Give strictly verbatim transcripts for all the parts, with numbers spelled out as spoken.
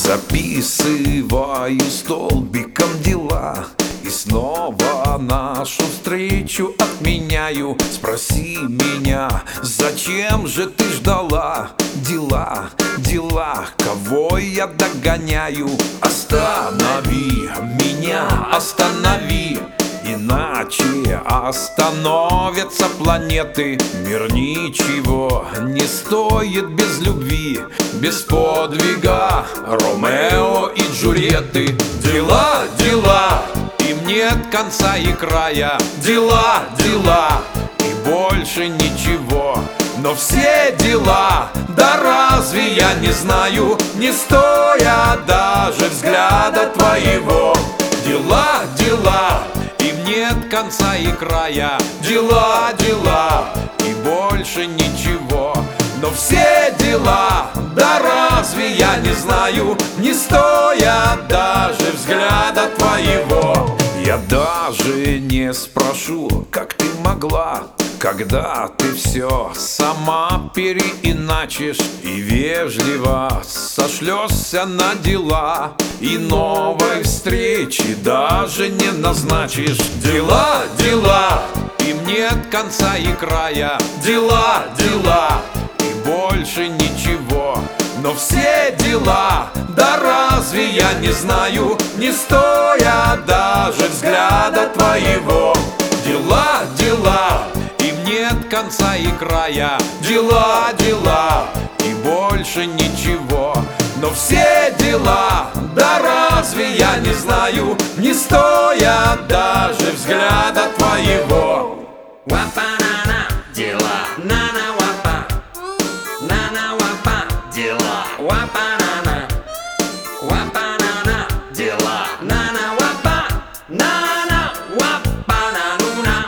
Записываю столбиком дела и снова нашу встречу отменяю. Спроси меня, зачем же ты ждала? Дела, дела, кого я догоняю? Останови меня, останови, иначе остановятся планеты. Мир ничего не стоит без любви, без подвига Ромео и Джульетты. Дела, дела, им нет конца и края. Дела, дела, и больше ничего. Но все дела, да разве я не знаю, не стоя даже взгляда твоего. Дела, дела, им нет конца и края. Дела, дела, и больше ничего. Но все дела, да разве я не знаю, не стоя даже взгляда твоего. Я даже не спрошу, как ты могла, когда ты все сама переиначишь и вежливо сошлешься на дела, и новой встречи даже не назначишь. Дела, дела, им нет конца и края. Дела, дела, и больше ничего. Но все дела, да разве я не знаю, не стоя даже взгляда твоего. Дела, дела, им нет конца и края. Дела, дела, и больше ничего. Но все дела, да разве я не знаю, не стоя даже взгляда твоего. Вапа-на-на, дела, на-на-вапа, на-на-вапа, дела, вапа-на-на, вапа-на-на, дела, на-на-вапа, на-на-вапа-на-ну-на.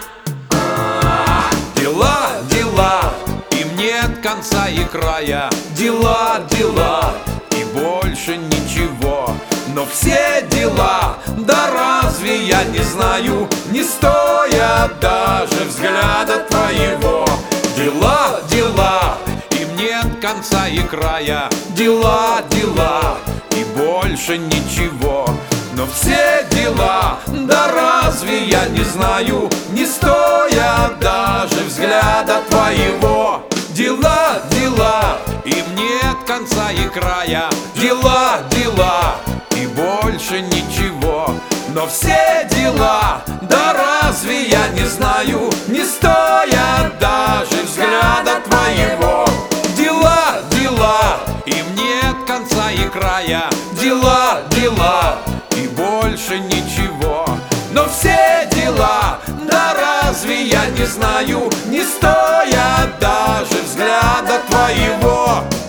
Дела, дела, им нет конца и края. Дела, дела, и больше ничего. Но все дела, да разве я не знаю, не стоя даже взгляда твоего. Дела, дела, им нет конца и края. Дела, дела, и больше ничего. Но все дела, да разве я не знаю, не стоя даже взгляда твоего. Дела, дела, им нет конца и края. Дела, дела, и больше ничего. Но все дела, да разве я не знаю, не стоя даже взгляда твоего. Дела, дела, им нет конца и края. Дела, дела, и больше ничего. Но все дела, да разве я не знаю, не стоя даже взгляда твоего.